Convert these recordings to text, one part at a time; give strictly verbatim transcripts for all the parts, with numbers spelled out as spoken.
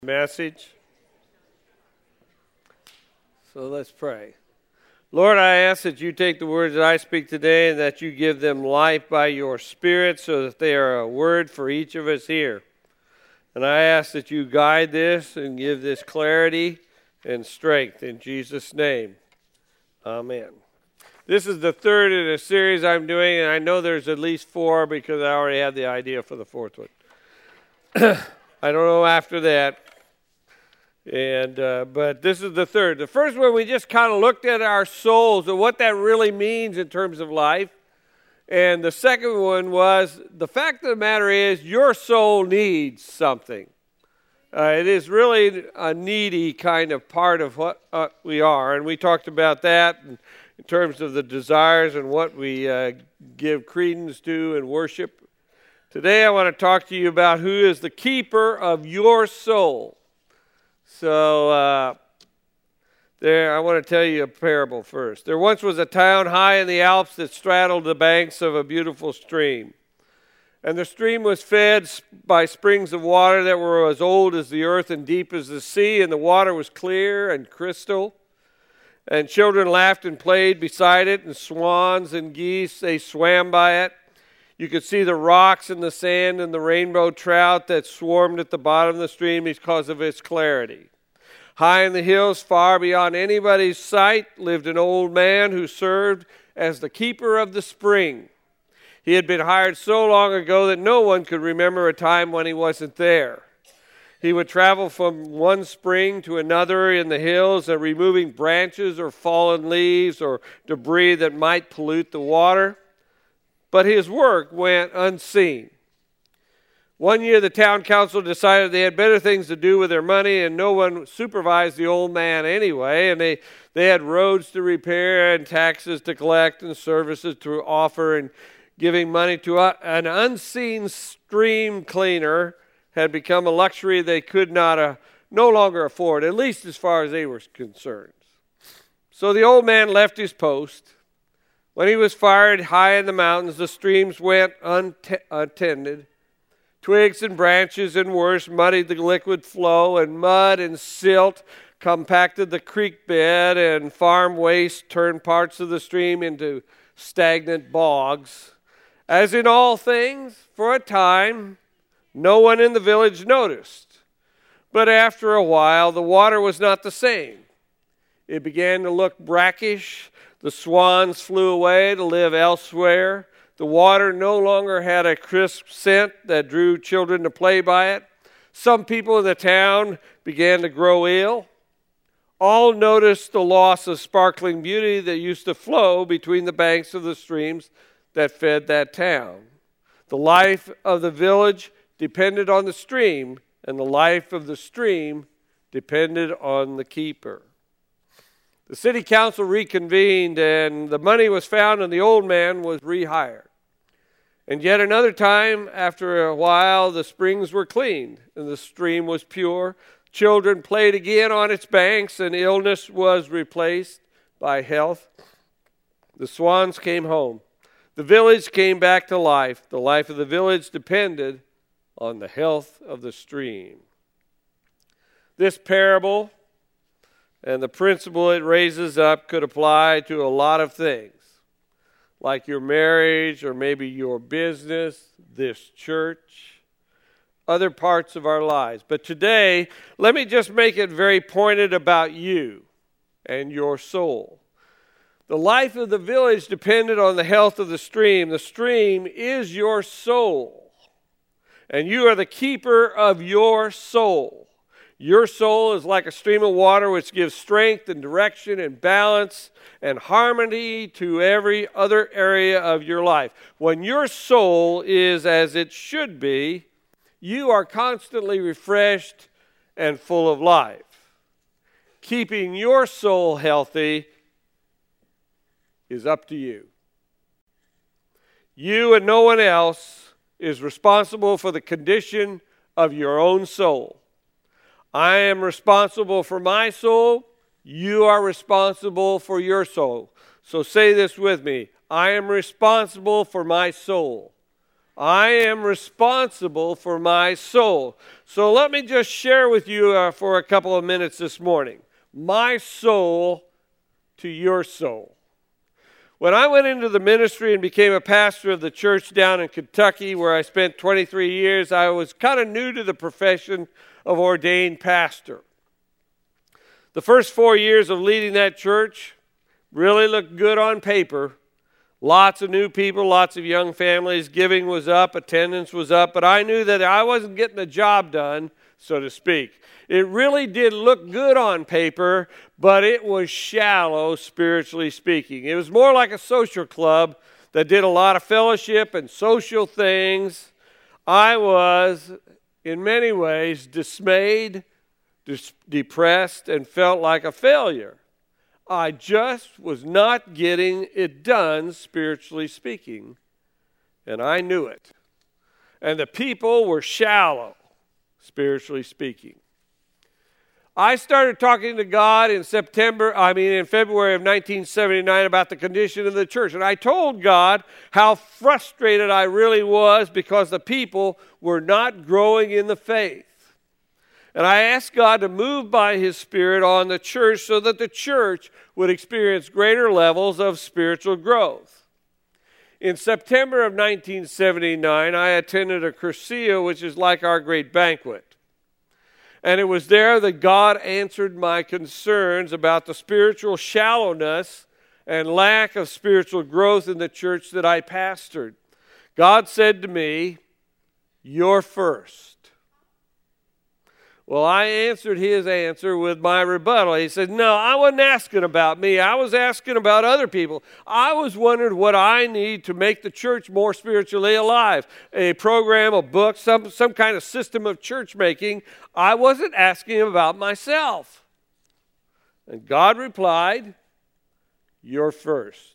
Message. So let's pray. Lord, I ask that you take the words that I speak today and that you give them life by your Spirit so that they are a word for each of us here. And I ask that you guide this and give this clarity and strength in Jesus' name. Amen. This is the third in a series I'm doing, and I know there's at least four because I already had the idea for the fourth one. I don't know after that. And uh, but this is the third. The first one, we just kind of looked at our souls and what that really means in terms of life. And the second one was, the fact of the matter is, your soul needs something. Uh, it is really a needy kind of part of what uh, we are. And we talked about that in, in terms of the desires and what we uh, give credence to and worship. Today I want to talk to you about who is the keeper of your soul. So, uh, there, I want to tell you a parable first. There once was a town high in the Alps that straddled the banks of a beautiful stream. And the stream was fed by springs of water that were as old as the earth and deep as the sea, and the water was clear and crystal. And children laughed and played beside it, and swans and geese, they swam by it. You could see the rocks and the sand and the rainbow trout that swarmed at the bottom of the stream because of its clarity. High in the hills, far beyond anybody's sight, lived an old man who served as the keeper of the spring. He had been hired so long ago that no one could remember a time when he wasn't there. He would travel from one spring to another in the hills, and removing branches or fallen leaves or debris that might pollute the water. But his work went unseen. One year the town council decided they had better things to do with their money, and no one supervised the old man anyway. And they, they had roads to repair and taxes to collect and services to offer, and giving money to a, an unseen stream cleaner had become a luxury they could not uh, no longer afford, at least as far as they were concerned. So the old man left his post. When he was fired high in the mountains, the streams went unt- untended. Twigs and branches and worse muddied the liquid flow, and mud and silt compacted the creek bed, and farm waste turned parts of the stream into stagnant bogs. As in all things, for a time, no one in the village noticed. But after a while, the water was not the same. It began to look brackish. The swans flew away to live elsewhere. The water no longer had a crisp scent that drew children to play by it. Some people in the town began to grow ill. All noticed the loss of sparkling beauty that used to flow between the banks of the streams that fed that town. The life of the village depended on the stream, and the life of the stream depended on the keeper. The city council reconvened, and the money was found, and the old man was rehired. And yet another time, after a while, the springs were cleaned, and the stream was pure. Children played again on its banks, and illness was replaced by health. The swans came home. The village came back to life. The life of the village depended on the health of the stream. This parable and the principle it raises up could apply to a lot of things, like your marriage or maybe your business, this church, other parts of our lives. But today, let me just make it very pointed about you and your soul. The life of the village depended on the health of the stream. The stream is your soul, and you are the keeper of your soul. Your soul is like a stream of water which gives strength and direction and balance and harmony to every other area of your life. When your soul is as it should be, you are constantly refreshed and full of life. Keeping your soul healthy is up to you. You and no one else is responsible for the condition of your own soul. I am responsible for my soul. You are responsible for your soul. So say this with me. I am responsible for my soul. I am responsible for my soul. So let me just share with you uh, for a couple of minutes this morning. My soul to your soul. When I went into the ministry and became a pastor of the church down in Kentucky, where I spent twenty-three years, I was kind of new to the profession of ordained pastor. The first four years of leading that church really looked good on paper. Lots of new people, lots of young families. Giving was up, attendance was up, but I knew that I wasn't getting the job done, so to speak. It really did look good on paper, but it was shallow, spiritually speaking. It was more like a social club that did a lot of fellowship and social things. I was, in many ways, dismayed, dis- depressed, and felt like a failure. I just was not getting it done, spiritually speaking, and I knew it. And the people were shallow, spiritually speaking. I started talking to God in September, I mean in February of nineteen seventy-nine about the condition of the church. And I told God how frustrated I really was because the people were not growing in the faith. And I asked God to move by His Spirit on the church so that the church would experience greater levels of spiritual growth. In September of nineteen seventy-nine, I attended a Cursillo, which is like our great banquet. And it was there that God answered my concerns about the spiritual shallowness and lack of spiritual growth in the church that I pastored. God said to me, "You're first." Well, I answered his answer with my rebuttal. He said, no, I wasn't asking about me. I was asking about other people. I was wondering what I need to make the church more spiritually alive. A program, a book, some, some kind of system of church making. I wasn't asking about myself. And God replied, "You're first."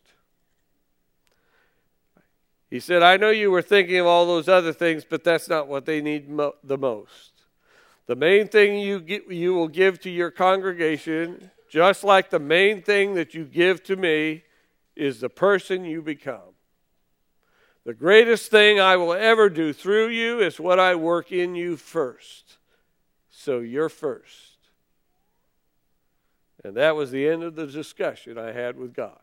He said, I know you were thinking of all those other things, but that's not what they need mo- the most. The main thing you get, you will give to your congregation, just like the main thing that you give to me, is the person you become. The greatest thing I will ever do through you is what I work in you first. So you're first. And that was the end of the discussion I had with God.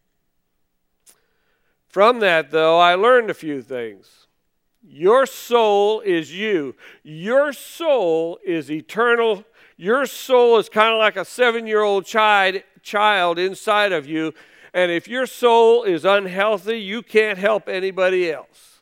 From that, though, I learned a few things. Your soul is you. Your soul is eternal. Your soul is kind of like a seven-year-old child, child inside of you. And if your soul is unhealthy, you can't help anybody else.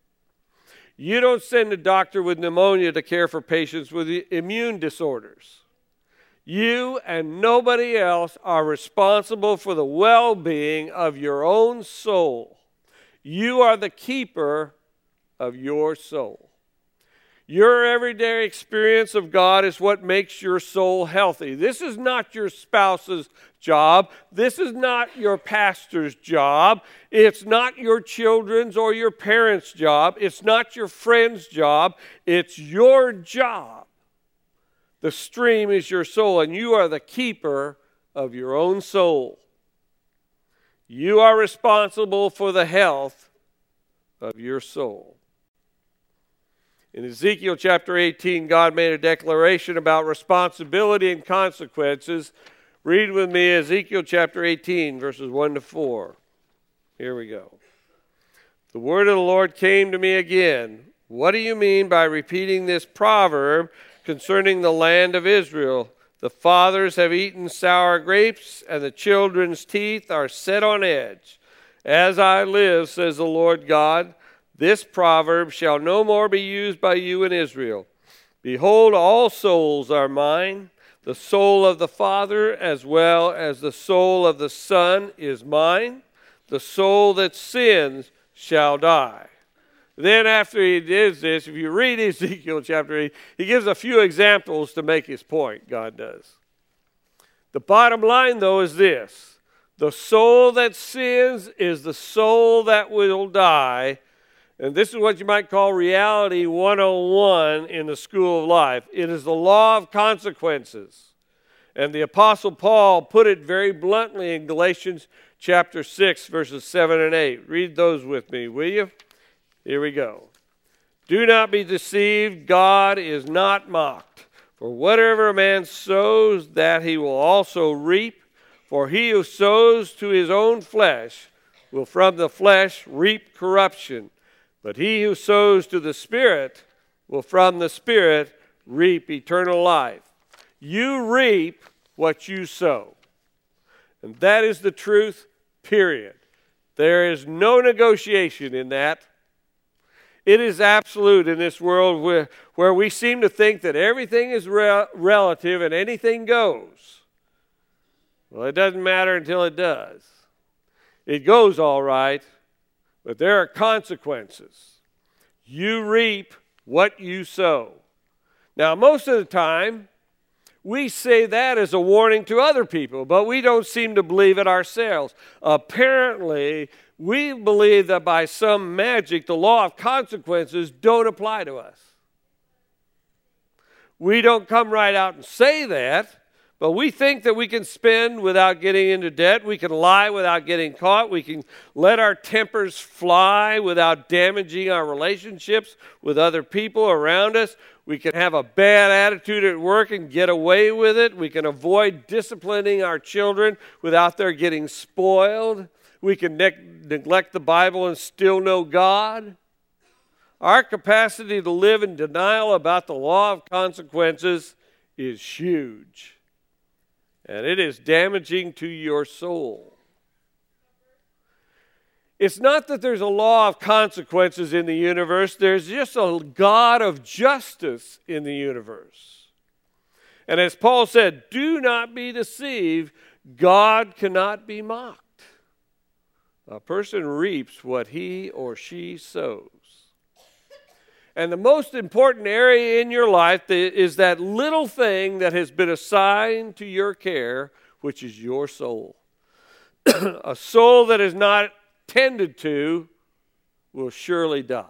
You don't send a doctor with pneumonia to care for patients with immune disorders. You and nobody else are responsible for the well-being of your own soul. You are the keeper of your soul. Your everyday experience of God is what makes your soul healthy. This is not your spouse's job. This is not your pastor's job. It's not your children's or your parents' job. It's not your friend's job. It's your job. The stream is your soul, and you are the keeper of your own soul. You are responsible for the health of your soul. In Ezekiel chapter eighteen, God made a declaration about responsibility and consequences. Read with me Ezekiel chapter eighteen, verses one to four. Here we go. The word of the Lord came to me again. What do you mean by repeating this proverb concerning the land of Israel? The fathers have eaten sour grapes, and the children's teeth are set on edge. As I live, says the Lord God, this proverb shall no more be used by you in Israel. Behold, all souls are mine. The soul of the Father as well as the soul of the Son is mine. The soul that sins shall die. Then after he does this, if you read Ezekiel chapter eight, he gives a few examples to make his point, God does. The bottom line, though, is this. The soul that sins is the soul that will die. And this is what you might call reality one oh one in the school of life. It is the law of consequences. And the Apostle Paul put it very bluntly in Galatians chapter six, verses seven and eight. Read those with me, will you? Here we go. Do not be deceived. God is not mocked. For whatever a man sows, that he will also reap. For he who sows to his own flesh will from the flesh reap corruption. But he who sows to the Spirit will from the Spirit reap eternal life. You reap what you sow. And that is the truth, period. There is no negotiation in that. It is absolute in this world where, where we seem to think that everything is re- relative and anything goes. Well, it doesn't matter until it does. It goes all right, but there are consequences. You reap what you sow. Now, most of the time, we say that as a warning to other people, but we don't seem to believe it ourselves. Apparently, we believe that by some magic, the law of consequences don't apply to us. We don't come right out and say that, but we think that we can spend without getting into debt. We can lie without getting caught. We can let our tempers fly without damaging our relationships with other people around us. We can have a bad attitude at work and get away with it. We can avoid disciplining our children without their getting spoiled. We can ne- neglect the Bible and still know God. Our capacity to live in denial about the law of consequences is huge. And it is damaging to your soul. It's not that there's a law of consequences in the universe. There's just a God of justice in the universe. And as Paul said, do not be deceived. God cannot be mocked. A person reaps what he or she sows. And the most important area in your life is that little thing that has been assigned to your care, which is your soul. A soul that is not tended to will surely die.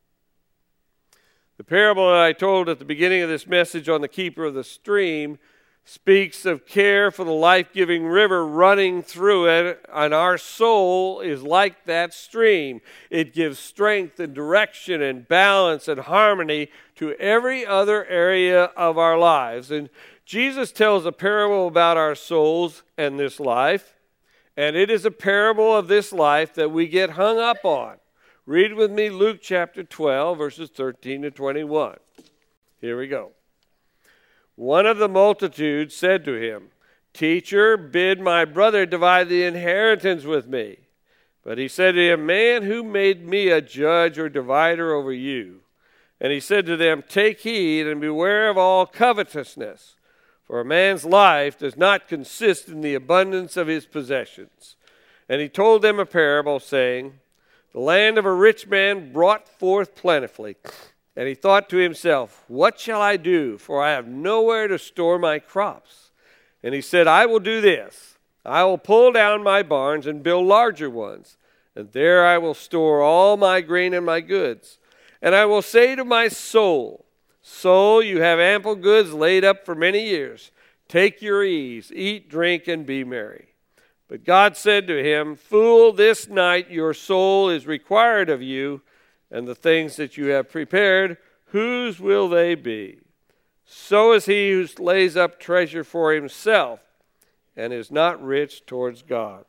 The parable that I told at the beginning of this message on the keeper of the stream speaks of care for the life-giving river running through it, and our soul is like that stream. It gives strength and direction and balance and harmony to every other area of our lives. And Jesus tells a parable about our souls and this life, and it is a parable of this life that we get hung up on. Read with me Luke chapter twelve, verses thirteen to twenty-one. Here we go. One of the multitude said to him, Teacher, bid my brother divide the inheritance with me. But he said to him, Man, who made me a judge or divider over you? And he said to them, Take heed and beware of all covetousness, for a man's life does not consist in the abundance of his possessions. And he told them a parable, saying, The land of a rich man brought forth plentifully. And he thought to himself, What shall I do? For I have nowhere to store my crops. And he said, I will do this. I will pull down my barns and build larger ones. And there I will store all my grain and my goods. And I will say to my soul, Soul, you have ample goods laid up for many years. Take your ease, eat, drink, and be merry. But God said to him, Fool, this night your soul is required of you, and the things that you have prepared, whose will they be? So is he who lays up treasure for himself and is not rich towards God.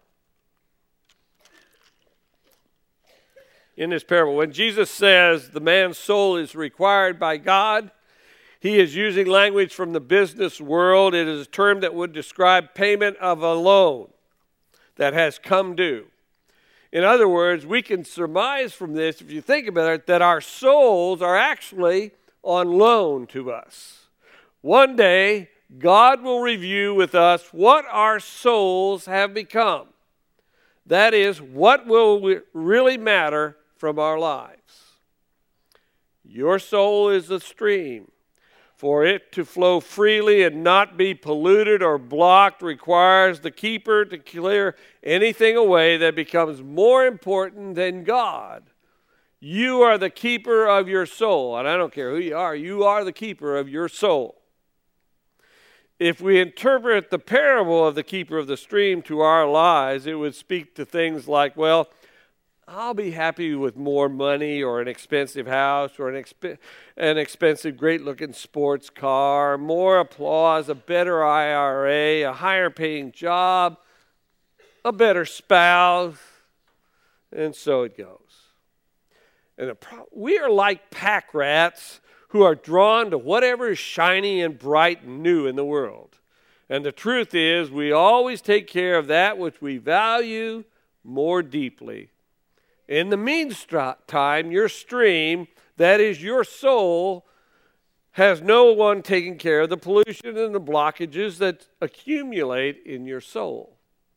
In this parable, when Jesus says the man's soul is required by God, he is using language from the business world. It is a term that would describe payment of a loan that has come due. In other words, we can surmise from this, if you think about it, that our souls are actually on loan to us. One day, God will review with us what our souls have become. That is, what will really matter from our lives. Your soul is a stream. For it to flow freely and not be polluted or blocked requires the keeper to clear anything away that becomes more important than God. You are the keeper of your soul. And I don't care who you are, you are the keeper of your soul. If we interpret the parable of the keeper of the stream to our lives, it would speak to things like, well, I'll be happy with more money or an expensive house or an, exp- an expensive, great-looking sports car, more applause, a better I R A, a higher-paying job, a better spouse, and so it goes. And the pro- we are like pack rats who are drawn to whatever is shiny and bright and new in the world. And the truth is, we always take care of that which we value more deeply. In the meantime, your stream, that is your soul, has no one taking care of the pollution and the blockages that accumulate in your soul.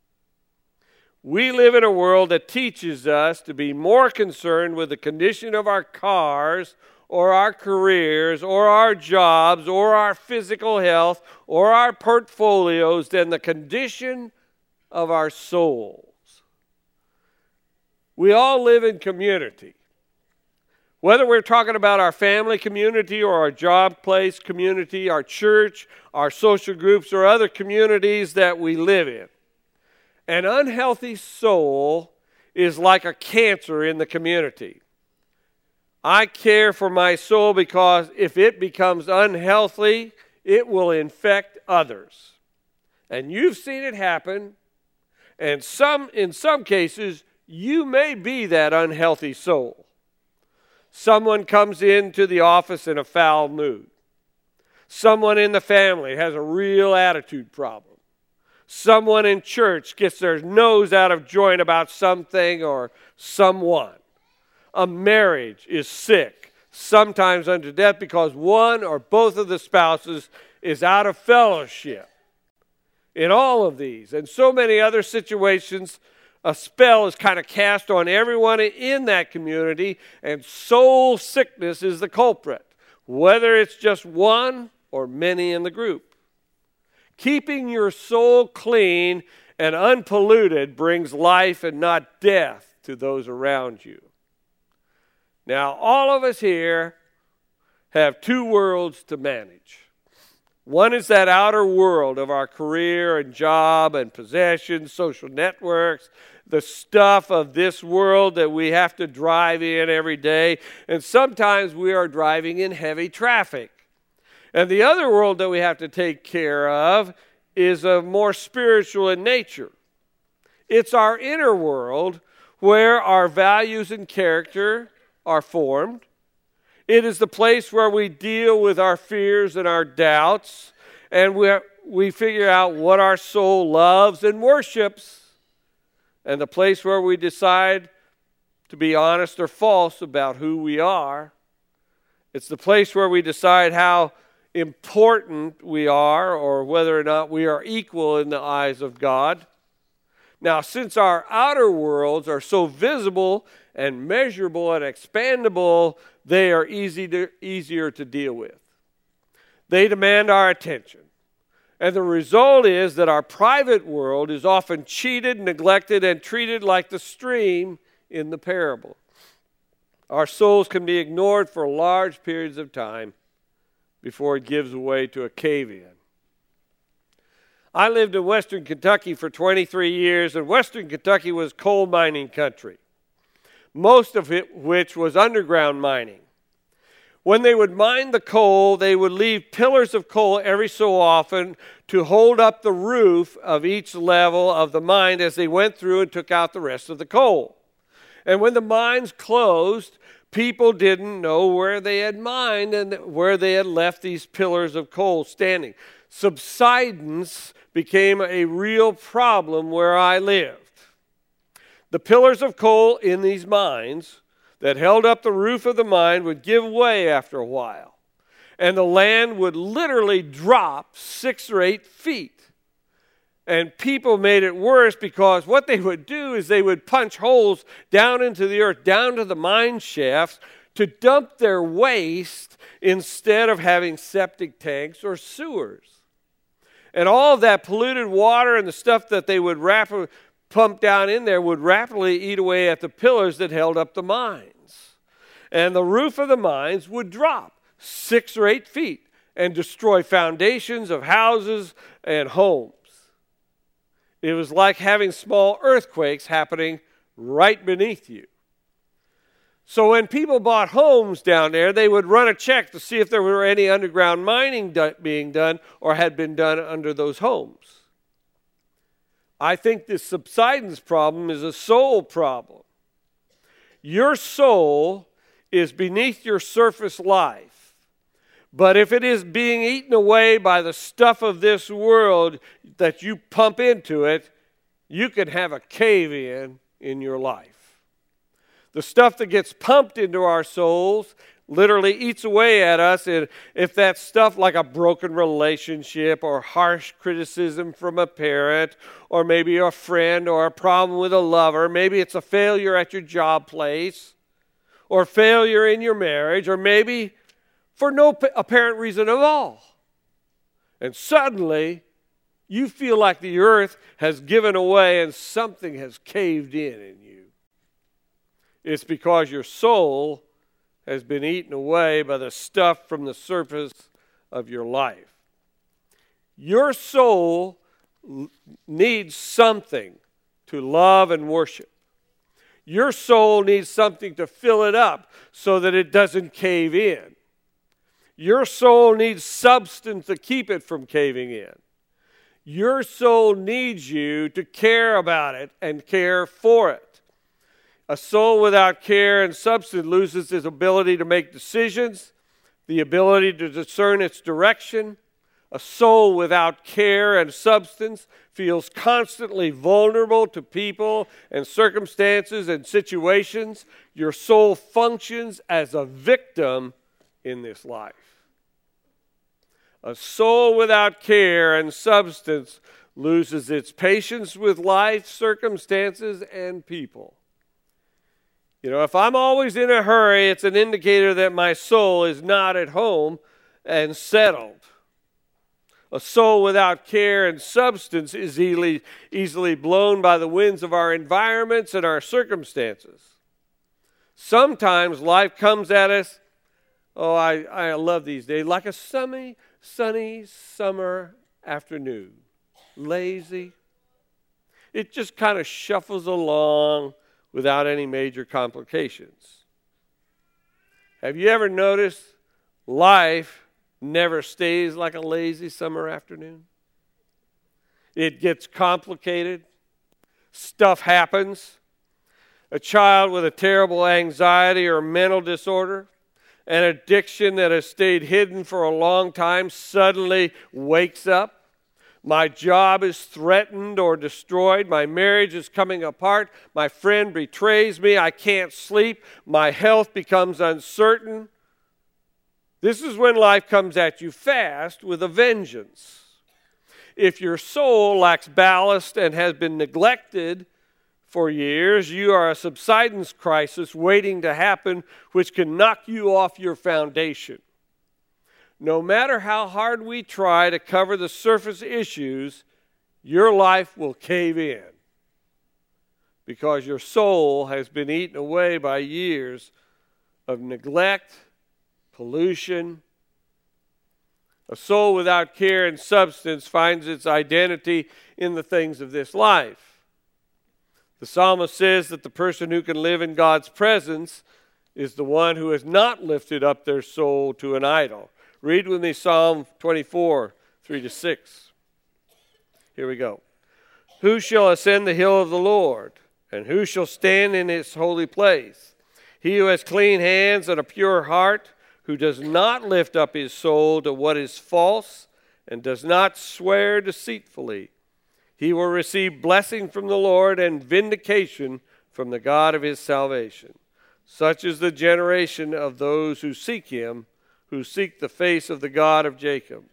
We live in a world that teaches us to be more concerned with the condition of our cars or our careers or our jobs or our physical health or our portfolios than the condition of our souls. We all live in community. Whether we're talking about our family community or our job place community, our church, our social groups, or other communities that we live in. An unhealthy soul is like a cancer in the community. I care for my soul because if it becomes unhealthy, it will infect others. And you've seen it happen, and some, in some cases, you may be that unhealthy soul. Someone comes into the office in a foul mood. Someone in the family has a real attitude problem. Someone in church gets their nose out of joint about something or someone. A marriage is sick, sometimes unto death, because one or both of the spouses is out of fellowship. In all of these and so many other situations, a spell is kind of cast on everyone in that community, and soul sickness is the culprit, whether it's just one or many in the group. Keeping your soul clean and unpolluted brings life and not death to those around you. Now, all of us here have two worlds to manage. One is that outer world of our career and job and possessions, social networks, the stuff of this world that we have to drive in every day. And sometimes we are driving in heavy traffic. And the other world that we have to take care of is a more spiritual in nature. It's our inner world where our values and character are formed. It is the place where we deal with our fears and our doubts, and we, we figure out what our soul loves and worships, and the place where we decide to be honest or false about who we are. It's the place where we decide how important we are or whether or not we are equal in the eyes of God. Now, since our outer worlds are so visible and measurable and expandable, they are easy to, easier to deal with. They demand our attention. And the result is that our private world is often cheated, neglected, and treated like the stream in the parable. Our souls can be ignored for large periods of time before it gives way to a cave-in. I lived in Western Kentucky for twenty-three years, and Western Kentucky was coal mining country, most of it which was underground mining. When they would mine the coal, they would leave pillars of coal every so often to hold up the roof of each level of the mine as they went through and took out the rest of the coal. And when the mines closed, people didn't know where they had mined and where they had left these pillars of coal standing. Subsidence became a real problem where I lived. The pillars of coal in these mines that held up the roof of the mine would give way after a while, and the land would literally drop six or eight feet. And people made it worse because what they would do is they would punch holes down into the earth, down to the mine shafts, to dump their waste instead of having septic tanks or sewers. And all of that polluted water and the stuff that they would rapidly pump down in there would rapidly eat away at the pillars that held up the mines. And the roof of the mines would drop six or eight feet and destroy foundations of houses and homes. It was like having small earthquakes happening right beneath you. So when people bought homes down there, they would run a check to see if there were any underground mining do- being done or had been done under those homes. I think this subsidence problem is a soul problem. Your soul is beneath your surface life. But if it is being eaten away by the stuff of this world that you pump into it, you can have a cave-in in your life. The stuff that gets pumped into our souls literally eats away at us. And if that's stuff like a broken relationship or harsh criticism from a parent or maybe a friend or a problem with a lover, maybe it's a failure at your job place or failure in your marriage or maybe for no apparent reason at all. And suddenly you feel like the earth has given away and something has caved in in you. It's because your soul has been eaten away by the stuff from the surface of your life. Your soul needs something to love and worship. Your soul needs something to fill it up so that it doesn't cave in. Your soul needs substance to keep it from caving in. Your soul needs you to care about it and care for it. A soul without care and substance loses its ability to make decisions, the ability to discern its direction. A soul without care and substance feels constantly vulnerable to people and circumstances and situations. Your soul functions as a victim in this life. A soul without care and substance loses its patience with life, circumstances, and people. You know, if I'm always in a hurry, it's an indicator that my soul is not at home and settled. A soul without care and substance is easily, easily blown by the winds of our environments and our circumstances. Sometimes life comes at us, oh, I, I love these days, like a sunny, sunny summer afternoon. Lazy. It just kind of shuffles along without any major complications. Have you ever noticed life never stays like a lazy summer afternoon? It gets complicated. Stuff happens. A child with a terrible anxiety or mental disorder, an addiction that has stayed hidden for a long time, suddenly wakes up. My job is threatened or destroyed. My marriage is coming apart. My friend betrays me. I can't sleep. My health becomes uncertain. This is when life comes at you fast with a vengeance. If your soul lacks ballast and has been neglected for years, you are a subsidence crisis waiting to happen, which can knock you off your foundation. No matter how hard we try to cover the surface issues, your life will cave in because your soul has been eaten away by years of neglect, pollution. A soul without care and substance finds its identity in the things of this life. The psalmist says that the person who can live in God's presence is the one who has not lifted up their soul to an idol. Read with me Psalm twenty-four, three to six. Here we go. Who shall ascend the hill of the Lord, and who shall stand in his holy place? He who has clean hands and a pure heart, who does not lift up his soul to what is false, and does not swear deceitfully. He will receive blessing from the Lord and vindication from the God of his salvation. Such is the generation of those who seek him, who seek the face of the God of Jacob.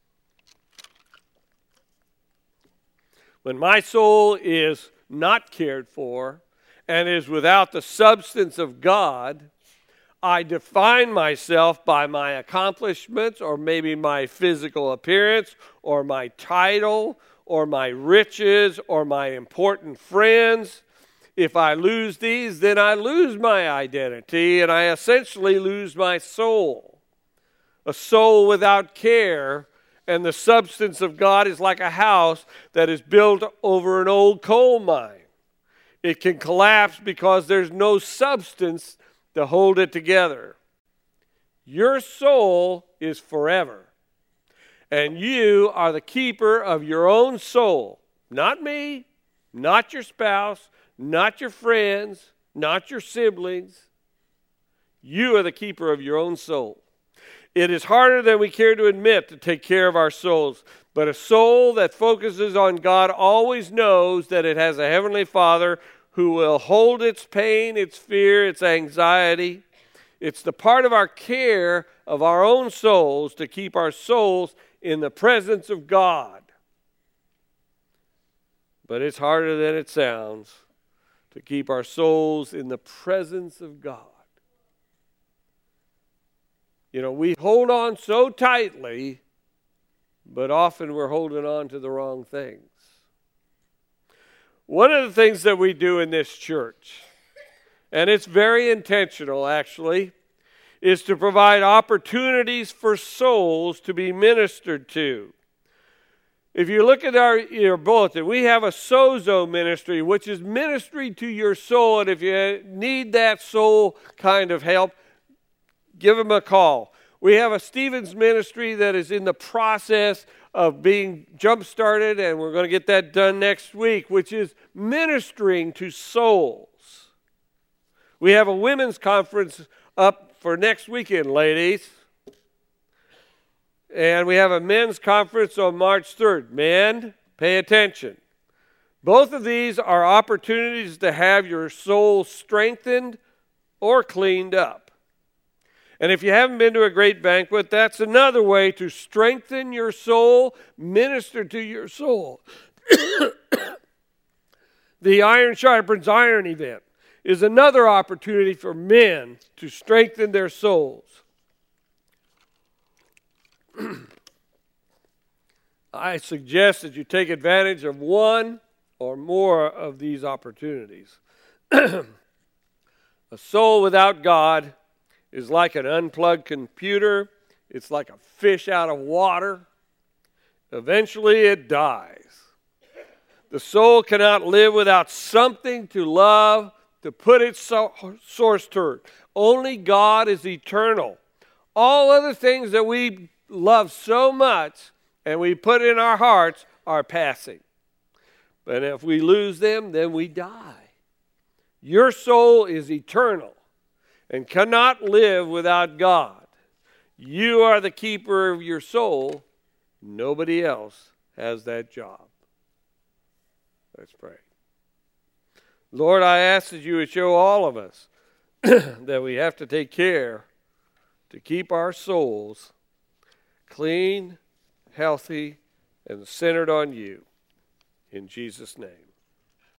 When my soul is not cared for and is without the substance of God, I define myself by my accomplishments or maybe my physical appearance or my title or my riches or my important friends. If I lose these, then I lose my identity and I essentially lose my soul. A soul without care and the substance of God is like a house that is built over an old coal mine. It can collapse because there's no substance to hold it together. Your soul is forever. And you are the keeper of your own soul. Not me, not your spouse, not your friends, not your siblings. You are the keeper of your own soul. It is harder than we care to admit to take care of our souls. But a soul that focuses on God always knows that it has a Heavenly Father who will hold its pain, its fear, its anxiety. It's the part of our care of our own souls to keep our souls in the presence of God. But it's harder than it sounds to keep our souls in the presence of God. You know, we hold on so tightly, but often we're holding on to the wrong things. One of the things that we do in this church, and it's very intentional actually, is to provide opportunities for souls to be ministered to. If you look at our your bulletin, we have a sozo ministry, which is ministry to your soul. And if you need that soul kind of help, give them a call. We have a Stevens ministry that is in the process of being jump-started, and we're going to get that done next week, which is ministering to souls. We have a women's conference up for next weekend, ladies. And we have a men's conference on March third. Men, pay attention. Both of these are opportunities to have your soul strengthened or cleaned up. And if you haven't been to a great banquet, that's another way to strengthen your soul, minister to your soul. The Iron Sharpens Iron event is another opportunity for men to strengthen their souls. I suggest that you take advantage of one or more of these opportunities. A soul without God is like an unplugged computer. It's like a fish out of water. Eventually it dies. The soul cannot live without something to love, to put its source toward. Only God is eternal. All other things that we love so much and we put in our hearts are passing. But if we lose them, then we die. Your soul is eternal and cannot live without God. You are the keeper of your soul. Nobody else has that job. Let's pray. Lord, I ask that you would show all of us that we have to take care to keep our souls clean, healthy, and centered on you. In Jesus' name.